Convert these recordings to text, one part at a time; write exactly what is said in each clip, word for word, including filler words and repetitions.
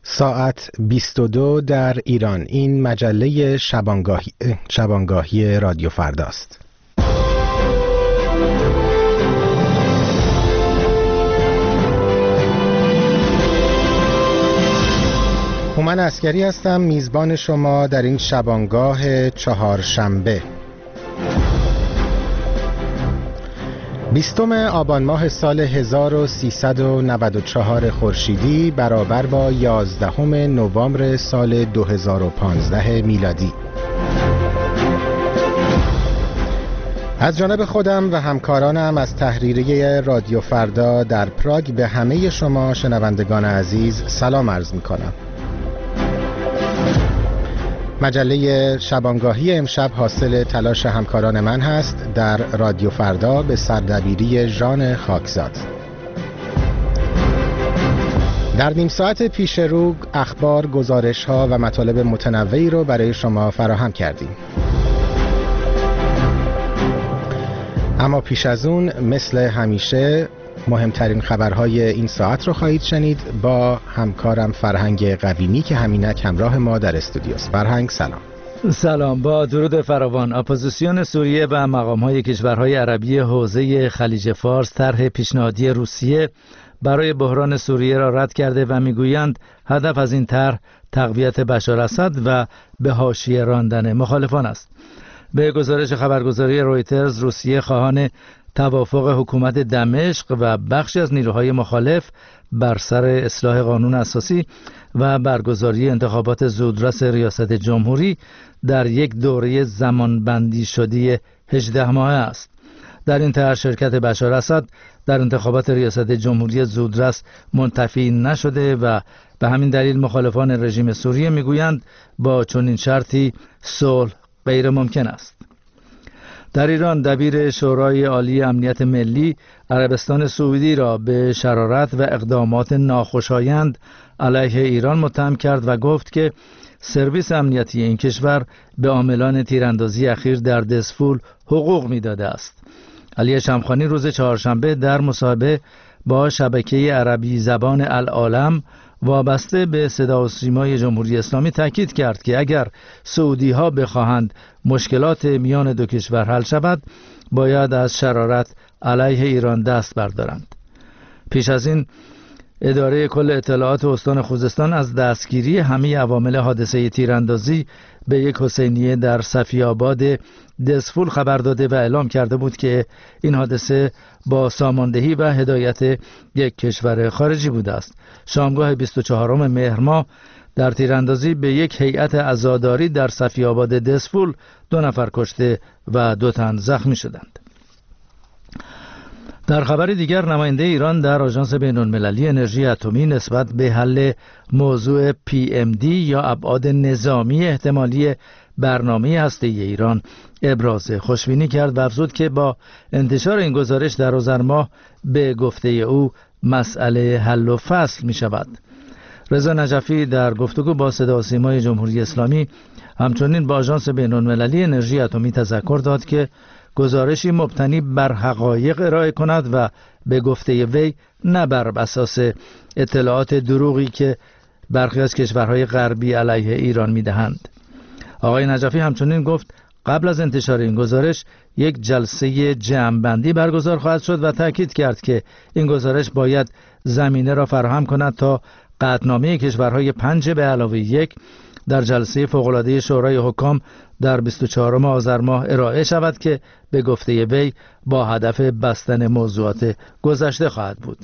ساعت بیست و دو در ایران. این مجله شبانگاهی, شبانگاهی رادیو فرداست. هومن عسکری هستم، میزبان شما در این شبانگاه چهارشنبه. بیستم آبان ماه سال هزار و سیصد و نود و چهار خورشیدی برابر با یازدهم نوامبر سال دو هزار و پانزده میلادی. از جانب خودم و همکارانم از تحریریه رادیو فردا در پراگ به همه شما شنوندگان عزیز سلام عرض می کنم. مجله شبانگاهی امشب حاصل تلاش همکاران من هست در رادیو فردا به سردبیری ژان خاکزاد. در نیم ساعت پیش رو اخبار، گزارش‌ها و مطالب متنوعی رو برای شما فراهم کردیم. اما پیش از اون مثل همیشه مهمترین خبرهای این ساعت رو خواهید شنید با همکارم فرهنگ قویمی که همینک همراه ما در استودیوست. فرهنگ سلام. سلام. با درود فراوان. اپوزیسیون سوریه و مقام‌های کشورهای عربی حوزه خلیج فارس طرح پیشنهادی روسیه برای بحران سوریه را رد کرده و میگویند هدف از این طرح تقویت بشار اسد و به حاشیه راندن مخالفان است. به گزارش خبرگزاری رویترز، روسیه خواهان توافق حکومت دمشق و بخشی از نیروهای مخالف بر سر اصلاح قانون اساسی و برگزاری انتخابات زودرس ریاست جمهوری در یک دوره زمانبندی شده هجده ماهه است. در این طرح شرکت بشار اسد در انتخابات ریاست جمهوری زودرس منتفی نشده و به همین دلیل مخالفان رژیم سوریه میگویند با چنین شرطی صلح غیر ممکن است. در ایران دبیر شورای عالی امنیت ملی عربستان سعودی را به شرارت و اقدامات ناخوشایند علیه ایران متهم کرد و گفت که سرویس امنیتی این کشور به عاملان تیراندازی اخیر در دسفول حقوق میداده است. علی شمخانی روز چهارشنبه در مصاحبه با شبکه عربی زبان العالم وابسته به صدا و سیمای جمهوری اسلامی تاکید کرد که اگر سعودی ها بخواهند مشکلات میان دو کشور حل شود باید از شرارت علیه ایران دست بردارند. پیش از این اداره کل اطلاعات استان خوزستان از دستگیری همه عوامل حادثه تیراندازی به یک حسینیه در صفی آباد دسفول خبر داده و اعلام کرده بود که این حادثه با ساماندهی و هدایت یک کشور خارجی بوده است. شامگاه بیست و چهارم مهر ماه در تیراندازی به یک هیئت عزاداری در صفی آباد دسفول دو نفر کشته و دو تن زخمی شدند. در خبر دیگر نماینده ایران در آژانس بین‌المللی انرژی اتمی نسبت به حل موضوع پی ام دی یا ابعاد نظامی احتمالی برنامه هسته‌ای ایران ابراز خوشبینی کرد و افزود که با انتشار این گزارش در آذر ماه به گفته او مسئله حل و فصل می شود. رضا نجفی در گفتگو با صدا و سیمای جمهوری اسلامی همچنین با آژانس بین‌المللی انرژی اتمی تذکر داد که گزارشی مبتنی بر حقایق ارائه کند و به گفته وی نه بر اساس اطلاعات دروغی که برخی از کشورهای غربی علیه ایران میدهند. آقای نجفی همچنین گفت قبل از انتشار این گزارش یک جلسه جمع‌بندی برگزار خواهد شد و تاکید کرد که این گزارش باید زمینه را فراهم کند تا قطعنامه کشورهای پنج به علاوه یک در جلسه فوق‌العاده شورای حکام در بیست و چهارم آذر ماه ارائه شود که به گفته وی با هدف بستن موضوعات گذشته خواهد بود.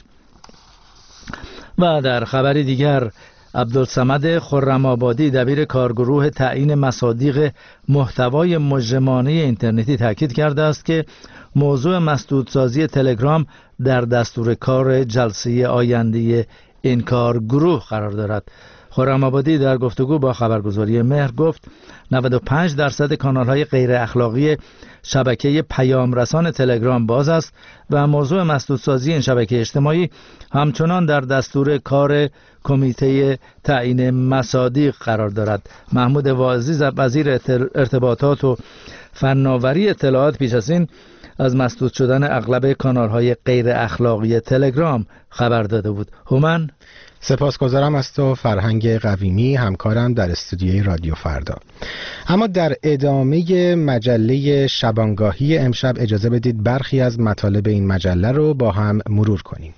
و در خبری دیگر عبدالصمد خرم‌آبادی دبیر کارگروه تعیین مصادیق محتوای مجرمانه اینترنتی تاکید کرده است که موضوع مسدودسازی تلگرام در دستور کار جلسه آینده این کارگروه قرار دارد. خرم‌آبادی در گفتگو با خبرگزاری مهر گفت نود و پنج درصد کانال‌های غیر اخلاقی شبکه پیام رسان تلگرام باز است و موضوع مسدودسازی این شبکه اجتماعی همچنان در دستور کار کمیته تعیین مصادیق قرار دارد. محمود واعظی وزیر ارتباطات و فناوری اطلاعات پیش از این از مسدود شدن اغلب کانال‌های غیر اخلاقی تلگرام خبر داده بود. هومن سپاسگزارم از تو فرهنگ قویمی، همکارم در استودیوی رادیو فردا. اما در ادامه مجله شبانگاهی امشب اجازه بدید برخی از مطالب این مجله رو با هم مرور کنیم.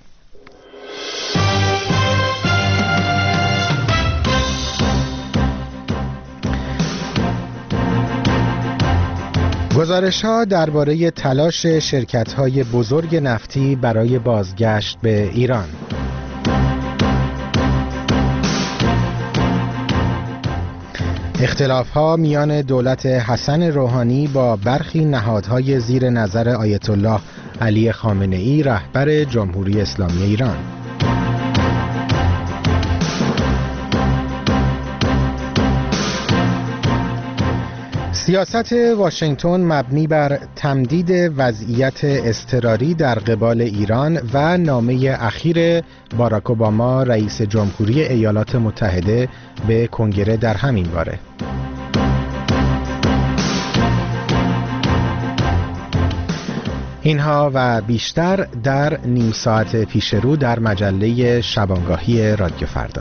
گزارش‌ها درباره تلاش شرکت‌های بزرگ نفتی برای بازگشت به ایران. اختلاف‌ها میان دولت حسن روحانی با برخی نهادهای زیر نظر آیت الله علی خامنه‌ای رهبر جمهوری اسلامی ایران. سیاست واشنگتن مبنی بر تمدید وضعیت اضطراری در قبال ایران و نامه اخیر باراک اوباما رئیس جمهوری ایالات متحده به کنگره در همین باره. اینها و بیشتر در نیم ساعت پیش رو در مجله شبانگاهی رادیو فردا.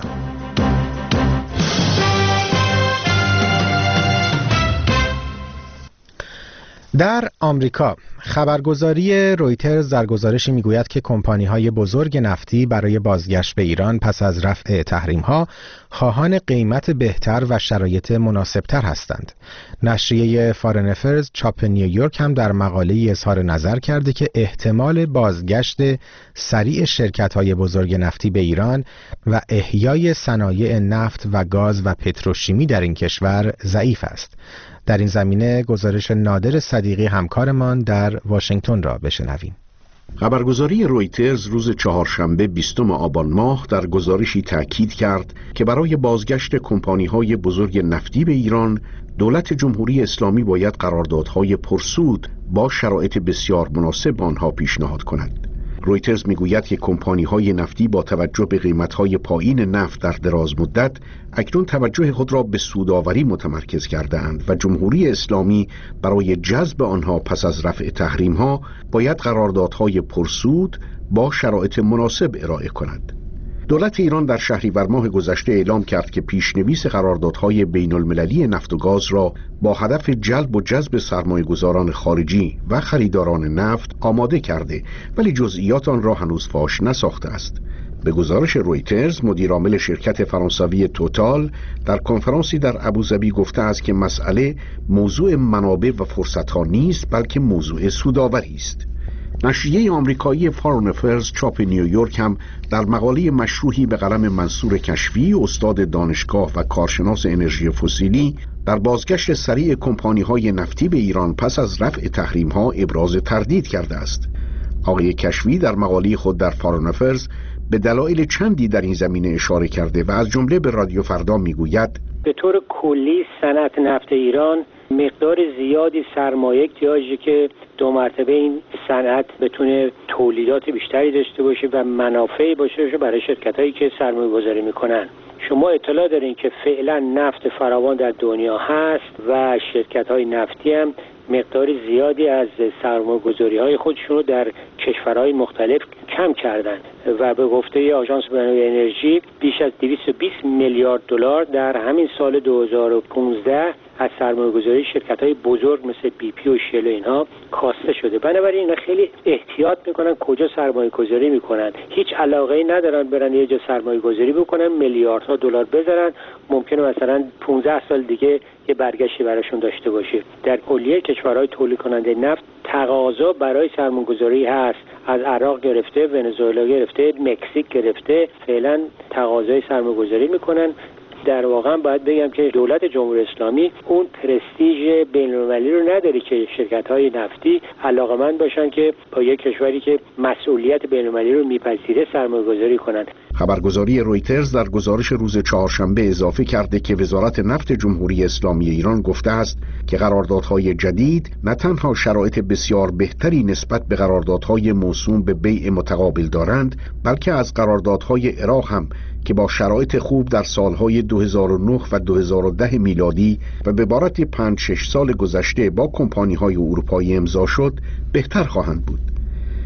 در آمریکا خبرگزاری رویترز در گزارشی میگوید که کمپانی‌های بزرگ نفتی برای بازگشت به ایران پس از رفع تحریم‌ها خواهان قیمت بهتر و شرایط مناسبتر هستند. نشریه فارن افرز چاپ نیویورک هم در مقاله‌ای اظهار نظر کرده که احتمال بازگشت سریع شرکت‌های بزرگ نفتی به ایران و احیای صنایع نفت و گاز و پتروشیمی در این کشور ضعیف است. در این زمینه گزارش نادر صدیقی همکارمان در واشنگتن را بشنویم. خبرگزاری رویترز روز چهارشنبه بیستم آبان ماه در گزارشی تاکید کرد که برای بازگشت کمپانی‌های بزرگ نفتی به ایران، دولت جمهوری اسلامی باید قراردادهای پرسود با شرایط بسیار مناسب آنها پیشنهاد کند. رویترز میگوید که کمپانی‌های نفتی با توجه به قیمت‌های پایین نفت در دراز مدت اکنون توجه خود را به سودآوری متمرکز کرده‌اند و جمهوری اسلامی برای جذب آنها پس از رفع تحریم‌ها باید قراردادهای پرسود با شرایط مناسب ارائه کند. دولت ایران در شهریور ماه گذشته اعلام کرد که پیشنویس قراردادهای بین المللی نفت و گاز را با هدف جلب و جذب سرمایه‌گذاران خارجی و خریداران نفت آماده کرده، ولی جزئیات آن را هنوز فاش نساخته است. به گزارش رویترز، مدیرعامل شرکت فرانسوی توتال در کنفرانسی در ابوظبی گفته است که مسئله موضوع منابع و فرصت‌ها نیست، بلکه موضوع سودآوری است. نشریه آمریکایی فارن افرز چاپ نیویورک هم در مقاله مشروحی به قلم منصور کشفی، استاد دانشگاه و کارشناس انرژی فسیلی، در بازگشت سریع کمپانی‌های نفتی به ایران پس از رفع تحریم‌ها ابراز تردید کرده است. آقای کشفی در مقاله خود در فارن افرز به دلایل چندی در این زمینه اشاره کرده و از جمله به رادیو فردا میگوید: به طور کلی صنعت نفت ایران مقدار زیادی سرمایه احتیاجی که دو مرتبه این صنعت بتونه تولیدات بیشتری داشته باشه و منافعی باشه برای شرکتایی که سرمایه گذاری میکنن. شما اطلاع دارین که فعلا نفت فراوان در دنیا هست و شرکت‌های نفتی هم مقدار زیادی از سرمایه‌گذاری‌های خودشون رو در کشورهای مختلف کم کردن و به گفته آژانس بین‌المللی انرژی بیش از دویست و بیست میلیارد دلار در همین سال دو هزار و پانزده از سرمایه‌گذاری شرکت‌های بزرگ مثل بی پی و شل و اینها کاسته شده. بنابراین اینا خیلی احتیاط میکنن کجا سرمایه‌گذاری میکنن. هیچ علاقه‌ای ندارن برن یه جا سرمایه‌گذاری بکنن، میلیاردها دلار بذارن، ممکنه مثلا پانزده سال دیگه یه برگشتی براشون داشته باشه. در کلیه کشورهای تولید کننده نفت تقاضا برای سرمایه‌گذاری هست، از عراق گرفته، ونزوئلا گرفته، مکزیک گرفته، فعلا تقاضای سرمایه‌گذاری میکنن. در واقع باید بگم که دولت جمهوری اسلامی اون پرستیژ بین‌المللی رو نداره که شرکت‌های نفتی علاقه‌مند باشن که با یک کشوری که مسئولیت بین‌المللی رو میپذیره سرمایه‌گذاری کنند. خبرگزاری رویترز در گزارش روز چهارشنبه اضافه کرده که وزارت نفت جمهوری اسلامی ایران گفته است که قراردادهای جدید نه تنها شرایط بسیار بهتری نسبت به قراردادهای موسوم به بیع متقابل دارند، بلکه از قراردادهای عراق هم که با شرایط خوب در سالهای دو هزار و نه و دو هزار و ده میلادی و به عبارت پنج شش سال گذشته با کمپانی‌های اروپایی امضا شد بهتر خواهند بود.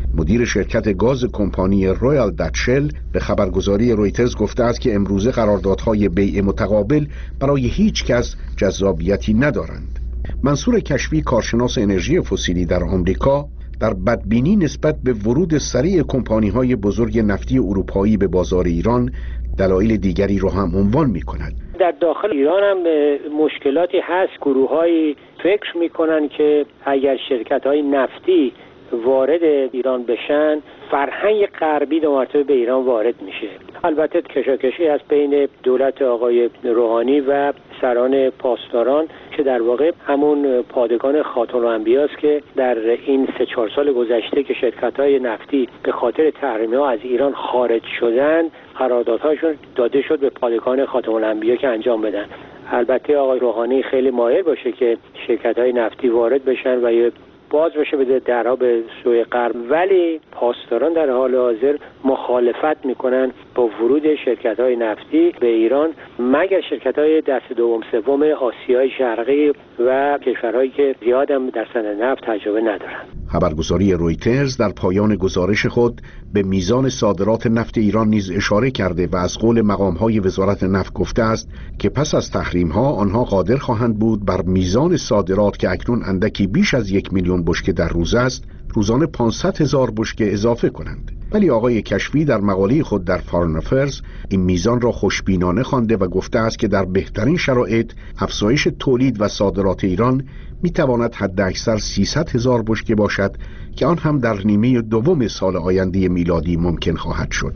مدیر شرکت گاز کمپانی رویال دچ شل به خبرگزاری رویترز گفته است که امروزه قراردادهای بیع متقابل برای هیچ کس جذابیتی ندارند. منصور کشفی، کارشناس انرژی فسیلی در آمریکا، در بدبینی نسبت به ورود سریع کمپانی‌های بزرگ نفتی اروپایی به بازار ایران دلایل دیگری رو هم عنوان می‌کند. در داخل ایران هم مشکلاتی هست. گروه‌هایی فکر می‌کنن که اگر شرکت‌های نفتی وارد ایران بشن، فرهنگ غربی دو مرتبه به ایران وارد میشه. البته کشاکشی هست بین دولت آقای روحانی و سران پاسداران که در واقع همون پادگان خاتم الانبیا است که در این سه چهار سال گذشته که شرکت‌های نفتی به خاطر تحریم‌ها از ایران خارج شدن، قراردادهاشون داده شد به پادگان خاتم الانبیا که انجام بدن. البته آقای روحانی خیلی مایل باشه که شرکت‌های نفتی وارد بشن و یه باز بشه بده درها به سوی غرب، ولی پاسداران در حال حاضر مخالفت میکنن با ورود شرکت‌های نفتی به ایران، مگر شرکت‌های دست دوم سوم آسیای شرقی و کشورهایی که زیاد هم در صنعت نفت تجربه ندارن. خبرگزاری رویترز در پایان گزارش خود به میزان صادرات نفت ایران نیز اشاره کرده و از قول مقام‌های وزارت نفت گفته است که پس از تحریم‌ها آنها قادر خواهند بود بر میزان صادرات که اکنون اندکی بیش از یک میلیون بشکه در روز است، روزانه پانصد هزار بشکه اضافه کنند. ولی آقای کشفی در مقاله خود در فارن افرز این میزان را خوشبینانه خوانده و گفته است که در بهترین شرایط افزایش تولید و صادرات ایران میتواند حداکثر سیصد هزار بشکه باشد که آن هم در نیمه دوم سال آینده میلادی ممکن خواهد شد.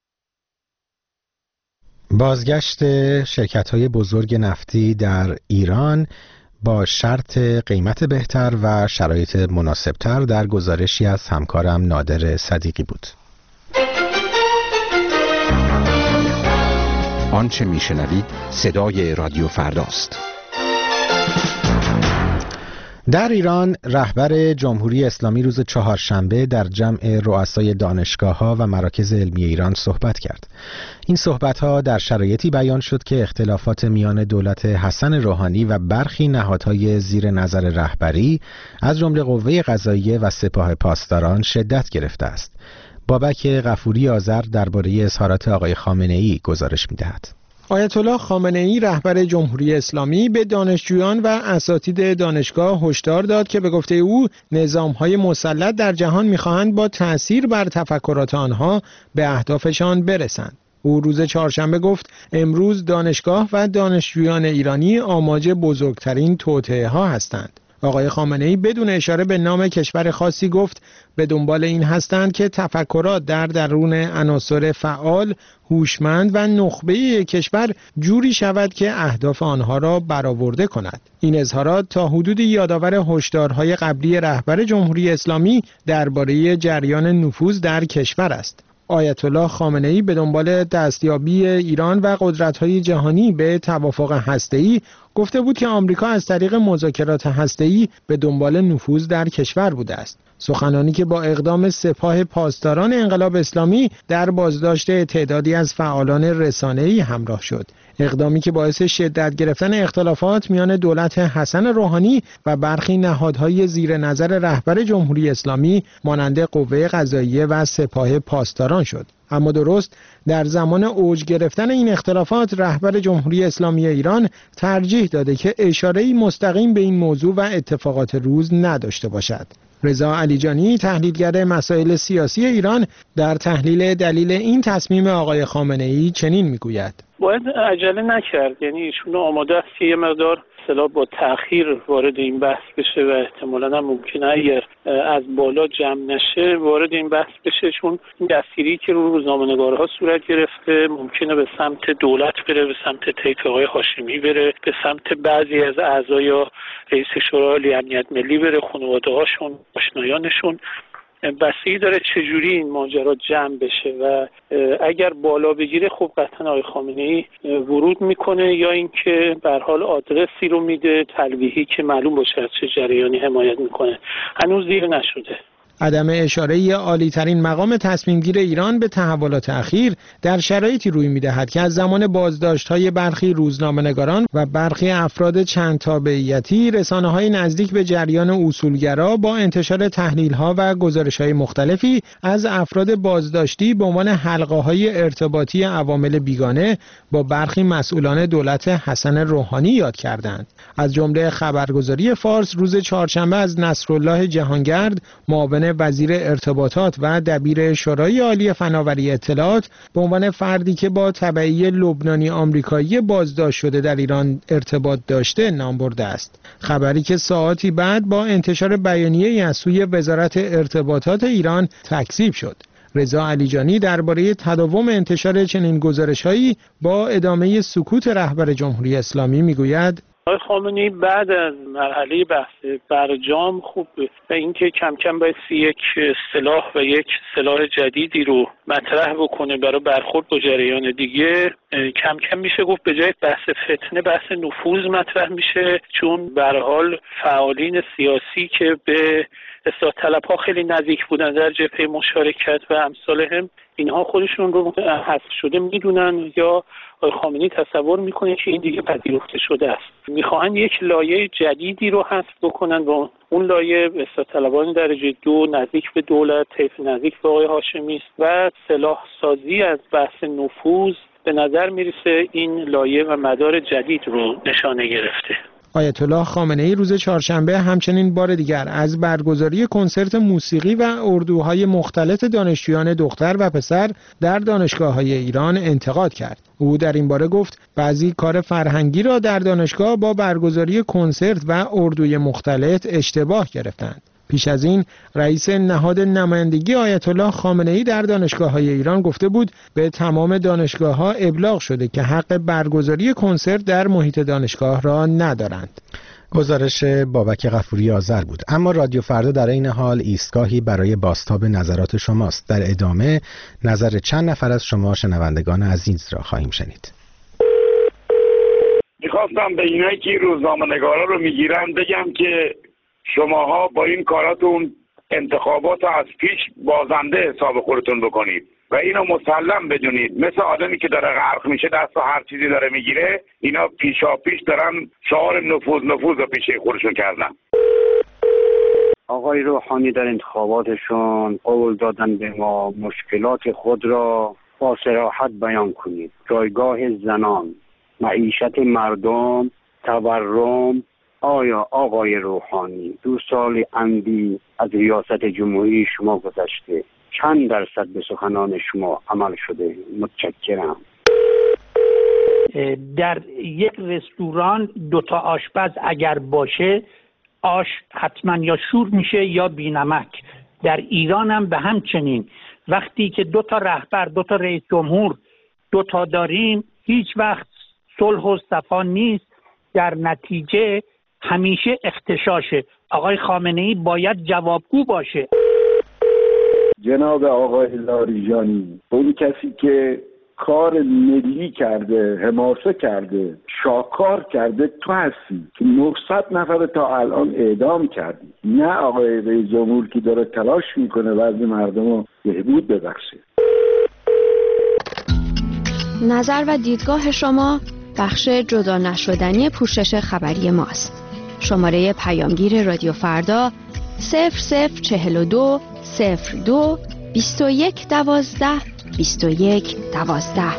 بازگشت شرکت‌های بزرگ نفتی در ایران با شرط قیمت بهتر و شرایط مناسبتر در گزارشی از همکارم نادر صدیقی بود. آنچه میشنوید صدای رادیو فرداست. در ایران رهبر جمهوری اسلامی روز چهارشنبه در جمع رؤسای دانشگاه‌ها و مراکز علمی ایران صحبت کرد. این صحبت‌ها در شرایطی بیان شد که اختلافات میان دولت حسن روحانی و برخی نهادهای زیر نظر رهبری از جمله قوه قضاییه و سپاه پاسداران شدت گرفته است. بابک غفوری آذر درباره اظهارات آقای خامنه‌ای گزارش می‌دهد. آیت الله خامنه‌ای رهبر جمهوری اسلامی به دانشجویان و اساتید دانشگاه هشدار داد که به گفته او نظام‌های مسلط در جهان می‌خواهند با تأثیر بر تفکرات آنها به اهدافشان برسند. او روز چهارشنبه گفت امروز دانشگاه و دانشجویان ایرانی آماج بزرگترین توطئه‌ها هستند. آقای خامنه‌ای بدون اشاره به نام کشور خاصی گفت به دنبال این هستند که تفکرات در درون عناصر فعال، هوشمند و نخبه یک کشور جوری شود که اهداف آنها را برآورده کند. این اظهارات تا حدودی یادآور هشدارهای قبلی رهبر جمهوری اسلامی درباره جریان نفوذ در کشور است. آیت الله خامنه‌ای به دنبال دستیابی ایران و قدرت‌های جهانی به توافق هسته‌ای گفته بود که آمریکا از طریق مذاکرات هسته‌ای به دنبال نفوذ در کشور بوده است. سخنانی که با اقدام سپاه پاسداران انقلاب اسلامی در بازداشت تعدادی از فعالان رسانه‌ای همراه شد. اقدامی که باعث شدت گرفتن اختلافات میان دولت حسن روحانی و برخی نهادهای زیر نظر رهبر جمهوری اسلامی مانند قوه قضاییه و سپاه پاسداران شد. اما درست در زمان اوج گرفتن این اختلافات رهبر جمهوری اسلامی ایران ترجیح داده که اشاره‌ای مستقیم به این موضوع و اتفاقات روز نداشته باشد. رضا علیجانی تحلیلگر مسائل سیاسی ایران در تحلیل دلیل این تصمیم آقای خامنه‌ای چنین میگوید: باید عجله نکرد، یعنی ایشون آماده است که یه مقدار اصطلاح با تأخیر وارد این بحث بشه و احتمالاً هم ممکنه اگر از بالا جمع نشه وارد این بحث بشه، چون این دستگیری که رو روزنامه‌نگارها صورت گرفته ممکنه به سمت دولت بره، به سمت طیف آقای هاشمی بره، به سمت بعضی از اعضای یا رئیس شورای امنیت ملی بره، خانواده‌هاشون، آشنایانشون. بستگی داره چجوری این ماجرا جمع بشه و اگر بالا بگیره خب قطعا آقای خامنه‌ای ورود میکنه، یا اینکه به هر حال آدرسی رو میده تلویحی که معلوم باشه از چه جریانی حمایت میکنه. هنوز دیر نشده. عدم اشاره عالی ترین مقام تصمیم گیر ایران به تحولات اخیر در شرایطی روی می‌دهد که از زمان بازداشت‌های برخی روزنامه‌نگاران و برخی افراد چند تابعیتی، رسانه‌های نزدیک به جریان اصولگرا با انتشار تحلیل‌ها و گزارش‌های مختلفی از افراد بازداشتی به عنوان حلقه‌های ارتباطی عوامل بیگانه با برخی مسئولان دولت حسن روحانی یاد کردند. از جمله خبرگزاری فارس روز چهارشنبه از نصرالله جهانگرد، معاون وزیر ارتباطات و دبیر شورای عالی فناوری اطلاعات، به عنوان فردی که با تبعی لبنانی آمریکایی بازداشت شده در ایران ارتباط داشته نام برده است. خبری که ساعاتی بعد با انتشار بیانیه‌ای از سوی وزارت ارتباطات ایران تکذیب شد. رضا علیجانی درباره تداوم انتشار چنین گزارش‌هایی با ادامه سکوت رهبر جمهوری اسلامی میگوید: آقای خامنه‌ای بعد از مرحله بحث برجام خوب و اینکه کم کم بایستی یک اصطلاح و یک اصطلاح جدیدی رو مطرح بکنه برای برخورد با جریان دیگه، کم کم میشه گفت به جای بحث فتنه بحث نفوذ مطرح میشه، چون به هر حال فعالین سیاسی که به اصلاح طلب‌ها خیلی نزدیک بودن در جبهه مشارکت و امثالهم، اینها خودشون رو حذف شده میدونن یا آقای خامنه‌ای تصور میکنه که این دیگه پذیرفته شده است. میخواهن یک لایه جدیدی رو حذف بکنن و اون لایه اصلاح طلبان درجه دو نزدیک به دولت، طیف نزدیک به آقای هاشمی است و سلاح سازی از بحث نفوذ به نظر میرسه این لایه و مدار جدید رو نشانه گرفته. آیت الله خامنه‌ای روز چهارشنبه همچنین بار دیگر از برگزاری کنسرت موسیقی و اردوهای مختلط دانشجویان دختر و پسر در دانشگاه‌های ایران انتقاد کرد. او در این باره گفت بعضی کار فرهنگی را در دانشگاه با برگزاری کنسرت و اردوی مختلط اشتباه گرفتند. پیش از این رئیس نهاد نمایندگی آیت الله خامنه‌ای در دانشگاه‌های ایران گفته بود به تمام دانشگاه‌ها ابلاغ شده که حق برگزاری کنسرت در محیط دانشگاه را ندارند. گزارش بابک غفوری آذر بود. اما رادیو فردا در این حال ایستگاهی برای بازتاب نظرات شماست. در ادامه نظر چند نفر از شما شنوندگان عزیز را خواهیم شنید. میخواستم به اینایی که روزنامه‌نگارا رو میگیرن بگم که شماها با این کاراتون انتخابات رو از پیش بازنده حساب خودتون بکنید و اینو مسلم بدونید. مثل آدمی که داره غرق میشه دست و هر چیزی داره میگیره، اینا پیشا پیش دارن شعار نفوذ نفوذ رو پیشه خودشون کردن. آقای روحانی در انتخاباتشون قول دادن به ما مشکلات خود را با صراحت بیان کنید. جایگاه زنان، معیشت مردم، تورم. آیا آقای روحانی دو سال اندی از ریاست جمهوری شما گذشته چند درصد به سخنان شما عمل شده؟ متشکرم. در یک رستوران دوتا آشپز اگر باشه آش حتما یا شور میشه یا بینمک. در ایران هم به همچنین وقتی که دوتا رهبر دوتا رئیس جمهور دوتا داریم هیچ وقت صلح و صفا نیست، در نتیجه همیشه اختشاشه. آقای خامنه‌ای باید جوابگو باشه. جناب آقای لاریجانی، اون کسی که کار ملی کرده، حماسه کرده، شاکار کرده تو هستی که نهصد نفر تا الان اعدام کردی، نه آقای رئیس جمهور که داره تلاش میکنه وضع مردم رو بهبود ببخشه. نظر و دیدگاه شما بخش جدا نشدنی پوشش خبری ماست. شماره پیامگیر رادیو فردا صفر صفر چهل و دو صفر دو بیست و یک دوازده بیست و یک دوازده.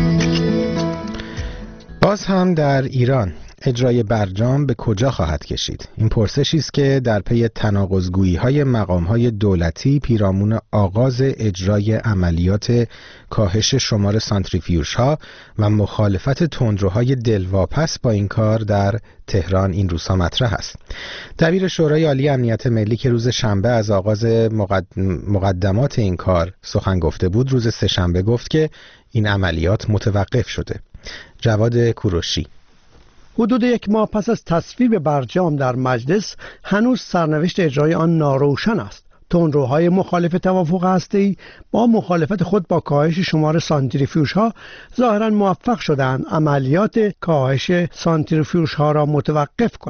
باز هم در ایران اجرای برجام به کجا خواهد کشید؟ این پرسشی است که در پی تناقض‌گویی‌های مقام‌های دولتی پیرامون آغاز اجرای عملیات کاهش شمار سانتریفیوژها و مخالفت تندروهای دلواپس با این کار در تهران این روزها مطرح است. دبیر شورای عالی امنیت ملی که روز شنبه از آغاز مقدمات این کار سخن گفته بود، روز سه‌شنبه گفت که این عملیات متوقف شده. جواد کوروشی: حدود یک ماه پس از تصویب برجام در مجلس هنوز سرنوشت اجرای آن ناروشن است. تندروهای مخالف توافق هسته‌ای با مخالفت خود با کاهش شمار سانتریفیوژها ظاهراً موفق شدند عملیات کاهش سانتریفیوژها را متوقف کنند.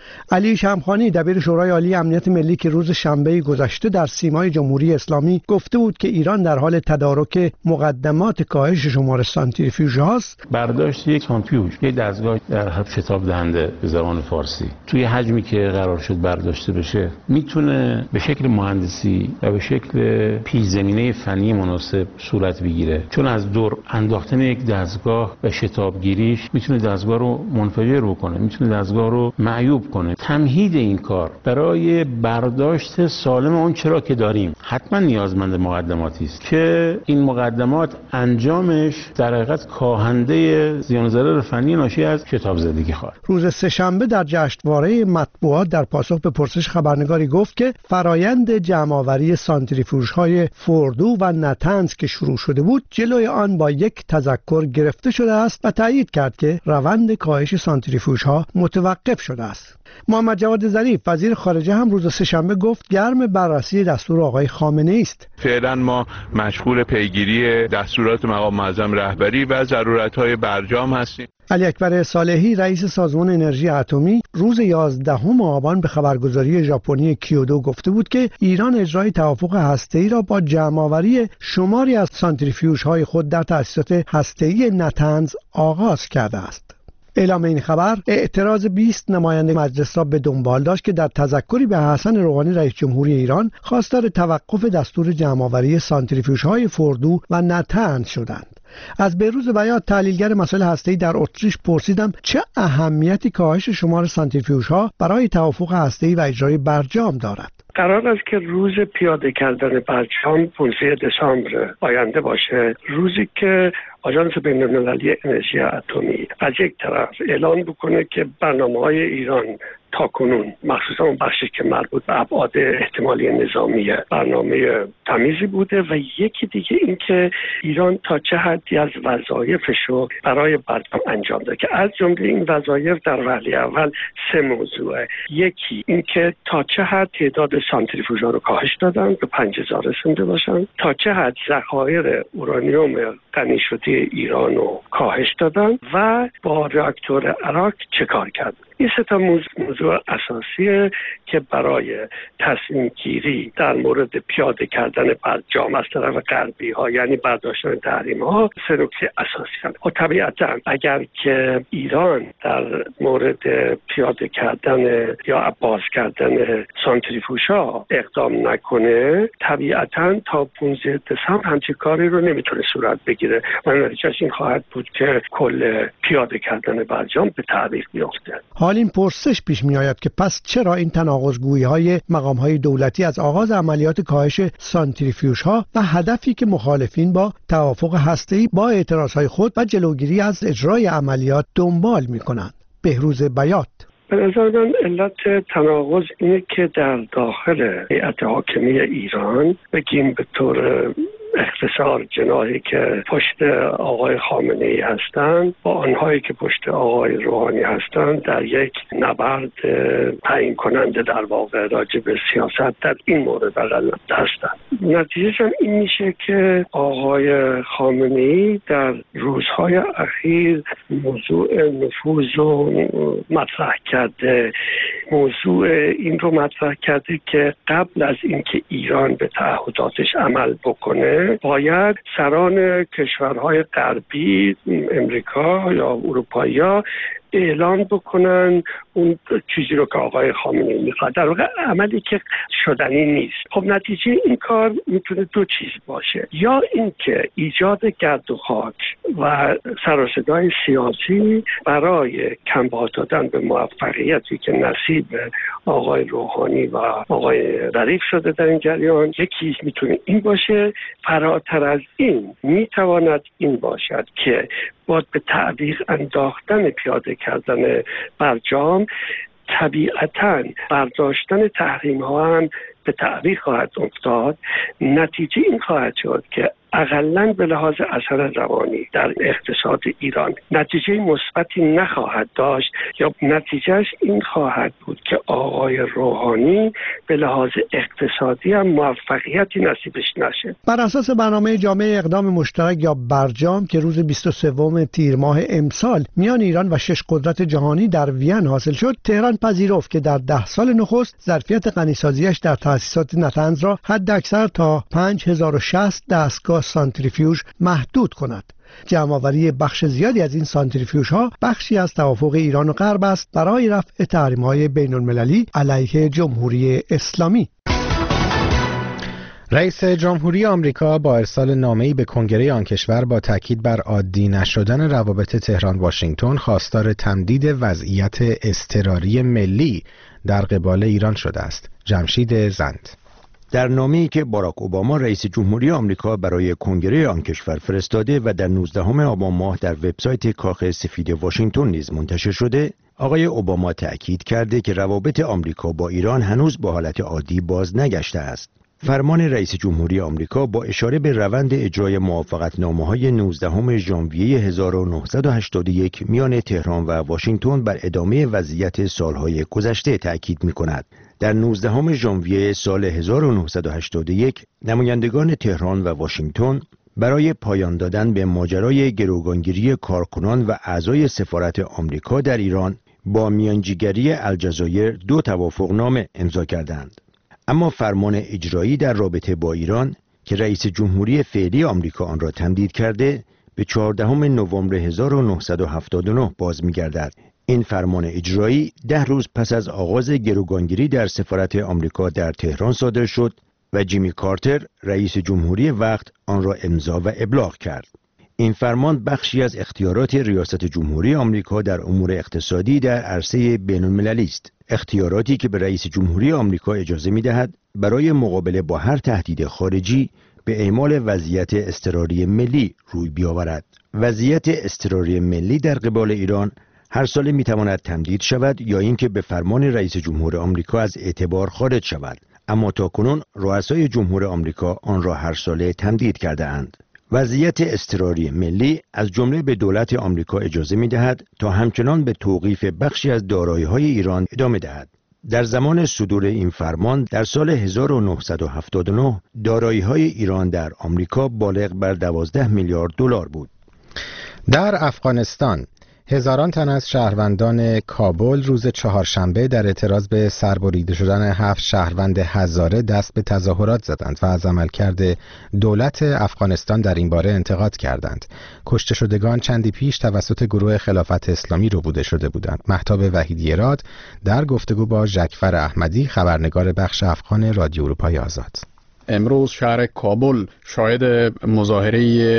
علی شمخانی دبیر شورای عالی امنیت ملی که روز شنبه گذشته در سیمای جمهوری اسلامی گفته بود که ایران در حال تدارک مقدمات کاهش شمار سانتریفیوژ هاست، برداشت یک سانتریفیوژ، یک دستگاه در شتاب دهنده به زبان فارسی توی حجمی که قرار شد برداشته بشه میتونه به شکل مهندسی و به شکل پیش‌زمینه فنی مناسب صورت بگیره، چون از دور انداختن یک دستگاه و شتابگیریش میتونه دستگاه رو منفجر بکنه، میتونه دستگاه رو معیوب کنه. تمهید این کار برای برداشت سالم اون چرا که داریم حتما نیازمند مقدماتی است که این مقدمات انجامش در حقیقت کاهنده زیان و ضرر فنی ناشی از شتاب زدگی خواهد. روز سه‌شنبه در جشنواره مطبوعات در پاسخ به پرسش خبرنگاری گفت که فرایند جمع‌آوری سانتریفیوژهای فوردو و نتنز که شروع شده بود جلوی آن با یک تذکر گرفته شده است و تایید کرد که روند کاهش سانتریفیوژها متوقف شده است. محمد جواد ظریف وزیر خارجه هم روز سه‌شنبه گفت گرم بررسی دستور آقای خامنه‌ای است. فعلا ما مشغول پیگیری دستورات مقام معظم رهبری و ضرورت‌های برجام هستیم. علی اکبر صالحی رئیس سازمان انرژی اتمی روز یازدهم آبان به خبرگزاری ژاپنی کیودو گفته بود که ایران اجرای توافق هسته‌ای را با جمع‌آوری شماری از سانتریفیوژهای خود در تأسیسات هسته‌ای نتنز آغاز کرده است. اعلام این خبر اعتراض بیست نماینده مجلس را به دنبال داشت که در تذکری به حسن روحانی رئیس جمهوری ایران خواستار توقف دستور جمع‌آوری سانتریفیوژهای فوردو و نتنز شدند. از بهروز بیات تحلیلگر مسائل هسته‌ای در اتریش پرسیدم چه اهمیتی کاهش شمار سانتریفیوژها برای توافق هسته‌ای و اجرای برجام دارد. قرار است که روز پیاده کردن برجام پانزده دسامبر آینده باشه، روزی که آژانس بین‌المللی انرژی اتمی از یک طرف اعلان بکنه که برنامه‌های ایران تاکنون مخصوصا اون بخشی که مربوط به ابعاد احتمالی نظامی برنامه تمیزی بوده و یکی دیگه این که ایران تا چه حدی از وظایفش رو برای برجام انجام ده که از جمله این وظایف در وهله اول سه موضوعه. یکی این که تا چه حد تعداد سانتریفیوژها رو کاهش دادن به پنج هزار رسونده باشن، تا چه حد ذخایر اورانیوم غنی شده ایران رو کاهش دادن و با راکتور عراق چه کار کردن. این سه تا موضوع اساسیه که برای تصمیم گیری در مورد پیاده کردن برجام از طرف غربی ها یعنی برداشتن تحریم ها سه نکته اساسی هستند. و طبیعتا اگر که ایران در مورد پیاده کردن یا باز کردن سانتریفیوژها اقدام نکنه، طبیعتا تا پانزده دسامبر همچین کاری رو نمیتونه صورت بگیره و نتیجهش این خواهد بود که کل پیاده کردن برجام به تعویق بیفته. حال این پرسش پیش می آید که پس چرا این تناقض‌گویی های مقام های دولتی از آغاز عملیات کاهش سانتریفیوژها و هدفی که مخالفین با توافق هسته‌ای با اعتراض های خود و جلوگیری از اجرای عملیات دنبال می کنند؟ بهروز بیات: به نظر من علت تناقض اینه که در داخل هیئت حاکمی ایران بگیم به طور اختصار جناحی که پشت آقای خامنه‌ای هستند با آنهایی که پشت آقای روحانی هستند در یک نبرد تعیین کننده در واقع راجع به سیاست در این مورد اقل هستند. نتیجه‌ش این میشه که آقای خامنه‌ای در روزهای اخیر موضوع نفوذ رو مطرح کرده، موضوع این رو مطرح کرده که قبل از اینکه ایران به تعهداتش عمل بکنه باید سران کشورهای غربی، امریکا یا اروپایی ها اعلان بکنن اون چیزی رو که آقای خامنه‌ای میخواد، در واقع عملی که شدنی نیست. خب نتیجه این کار میتونه دو چیز باشه، یا اینکه ایجاد گرد و خاک و سر و صدای سیاسی برای کمبود دادن به موفقیتی که نصیب آقای روحانی و آقای ظریف شده در این جریان. یکی میتونه این باشه. فراتر از این میتواند این باشد که با به تعویق انداختن پیاده کردن برجام طبیعتاً برداشتن تحریم ها هم به تعویق خواهد افتاد، نتیجه این خواهد شد که اقلاً به لحاظ اثر روانی در اقتصاد ایران نتیجه مثبتی نخواهد داشت، یا نتیجهش این خواهد بود که آقای روحانی به لحاظ اقتصادی هم موفقیتی نصیبش نشه. بر اساس برنامه جامع اقدام مشترک یا برجام که روز بیست و سوم تیر ماه امسال میان ایران و شش قدرت جهانی در وین حاصل شد، تهران پذیرفت که در ده سال نخست ظرفیت غنیسازیش در تأسیسات نطنز را حداکثر تا پنج هزار و شصت دستگاه سانتریفیوژ محدود کند. جمع‌آوری بخش زیادی از این سانتریفیوژها بخشی از توافق ایران و غرب است برای رفع تحریم‌های بین‌المللی علیه جمهوری اسلامی. رئیس جمهوری آمریکا با ارسال نامه‌ای به کنگره آن کشور با تاکید بر عادی نشدن روابط تهران واشنگتن خواستار تمدید وضعیت اضطراری ملی در قبال ایران شده است. جمشید زند در نامه‌ای که باراک اوباما رئیس جمهوری آمریکا برای کنگره آن کشور فرستاده و در نوزدهم آبان ماه در وبسایت کاخ سفید واشنگتن نیز منتشر شده، آقای اوباما تأکید کرده که روابط آمریکا با ایران هنوز به حالت عادی باز نگشته است. فرمان رئیس جمهوری آمریکا با اشاره به روند اجرای موافقتنامه‌های نوزدهم ژانویه هزار و نهصد و هشتاد و یک میان تهران و واشنگتن بر ادامه وضعیت سالهای گذشته تأکید می‌کند. در نوزدهم ژانویه سال هزار و نهصد و هشتاد و یک نمایندگان تهران و واشنگتن برای پایان دادن به ماجرای گروگانگیری کارکنان و اعضای سفارت آمریکا در ایران با میانجیگری الجزایر دو توافقنامه امضا کردند. اما فرمان اجرایی در رابطه با ایران که رئیس جمهوری فعلی آمریکا آن را تمدید کرده به چهاردهم نوامبر هزار و نهصد و هفتاد و نه باز می‌گردد. این فرمان اجرایی ده روز پس از آغاز گروگانگیری در سفارت آمریکا در تهران صادر شد و جیمی کارتر رئیس جمهوری وقت آن را امضا و ابلاغ کرد. این فرمان بخشی از اختیارات ریاست جمهوری آمریکا در امور اقتصادی در عرصه بین‌المللی است. اختیاراتی که به رئیس جمهوری آمریکا اجازه می‌دهد برای مقابله با هر تهدید خارجی به اعمال وضعیت اضطراری ملی روی بیاورد. وضعیت اضطراری ملی در قبال ایران هر ساله می‌تواند تمدید شود یا اینکه به فرمان رئیس جمهور آمریکا از اعتبار خارج شود، اما تاکنون رؤسای جمهور آمریکا آن را هر ساله تمدید کرده اند. وضعیت اضطراری ملی از جمله به دولت آمریکا اجازه می‌دهد تا همچنان به توقیف بخشی از دارایی‌های ایران ادامه دهد. در زمان صدور این فرمان در سال هزار و نهصد و هفتاد و نه دارایی‌های ایران در آمریکا بالغ بر دوازده میلیارد دلار بود. در افغانستان هزاران تن از شهروندان کابل روز چهارشنبه در اعتراض به سربریده شدن هفت شهروند هزاره دست به تظاهرات زدند و از عملکرد دولت افغانستان در این باره انتقاد کردند. کشته شدگان چندی پیش توسط گروه خلافت اسلامی ربوده شده بودند. مهتاب وحیدی راد در گفتگو با ژکفر احمدی خبرنگار بخش افغان رادیو اروپای آزاد. امروز شهر کابل شاهد مظاهره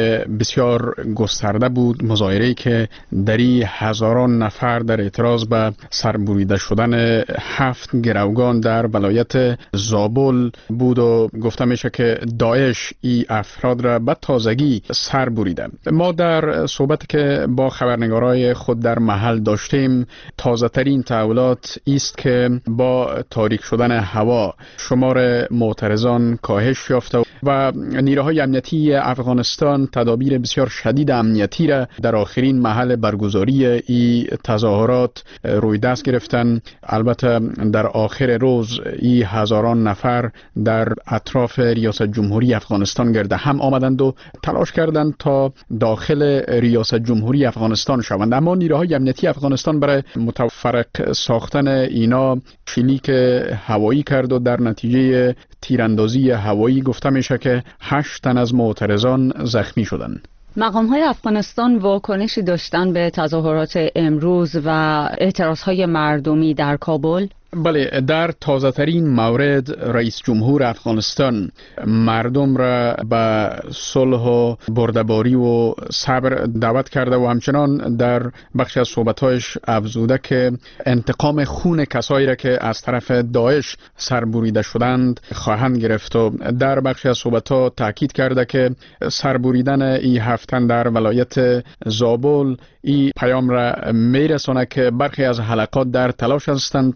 بسیار گسترده بود، مظاهره‌ای که دری هزاران نفر در اعتراض به سربریده شدن هفت گروگان در ولایت زابل بود و گفته میشه که داعش ای افراد را به تازگی سر بریده. ما در صحبتی که با خبرنگارای خود در محل داشتیم تازه ترین تحولات است که با تاریک شدن هوا شمار معترضان کاهش یافته و نیروهای امنیتی افغانستان تدابیر بسیار شدید امنیتی را در آخرین محل برگزاری ای تظاهرات روی دست گرفتن. البته در آخر روز ای هزاران نفر در اطراف ریاست جمهوری افغانستان گرد هم آمدند و تلاش کردند تا داخل ریاست جمهوری افغانستان شوند، اما نیروهای امنیتی افغانستان برای متفرق ساختن اینا شلیک هوایی کرد و در نتیجه تیراندازی هوایی گفته میشه که هشت تن از معترضان زخمی شدند. مقام‌های افغانستان واکنشی داشتن به تظاهرات امروز و اعتراضهای مردمی در کابل؟ بله، در تازه ترین مورد رئیس جمهور افغانستان مردم را به صلح و بردباری و صبر دعوت کرده و همچنان در بخش از صحبت‌هایش افزوده که انتقام خون کسایی را که از طرف داعش سربریده شدند خواهند گرفت و در بخش از صحبت‌ها تاکید کرده که سربریدن این هفتن در ولایت زابل این پیام را میرسونه که برخی از حلقات در تلاش هستند تا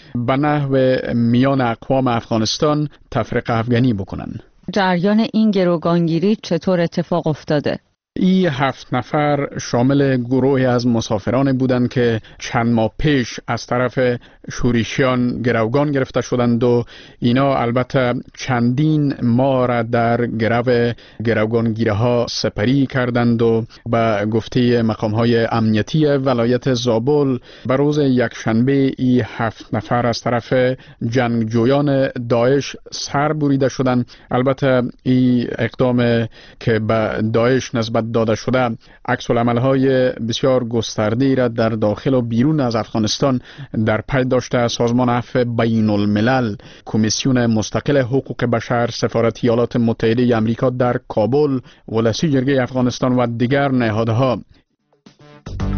به نحو میان اقوام افغانستان تفرقه افغانی بکنن. جریان این گروگانگیری چطور اتفاق افتاده؟ این هفت نفر شامل گروهی از مسافران بودند که چند ماه پیش از طرف شورشیان گروگان گرفته شدند و اینا البته چندین ماه را در گرو گروگانگیره ها سپری کردند و به گفته مقام های امنیتی ولایت زابل به روز یکشنبه این هفت نفر از طرف جنگجویان داعش سر بریده شدند. البته این اقدام که به داعش نسبت داده شده عکس العمل‌های بسیار گسترده‌ای را در داخل و بیرون از افغانستان در پی داشته. سازمان عفو بین الملل، کمیسیون مستقل حقوق بشر، سفارت ایالات متحده آمریکا در کابل، ولسی جرگه افغانستان و دیگر نهادها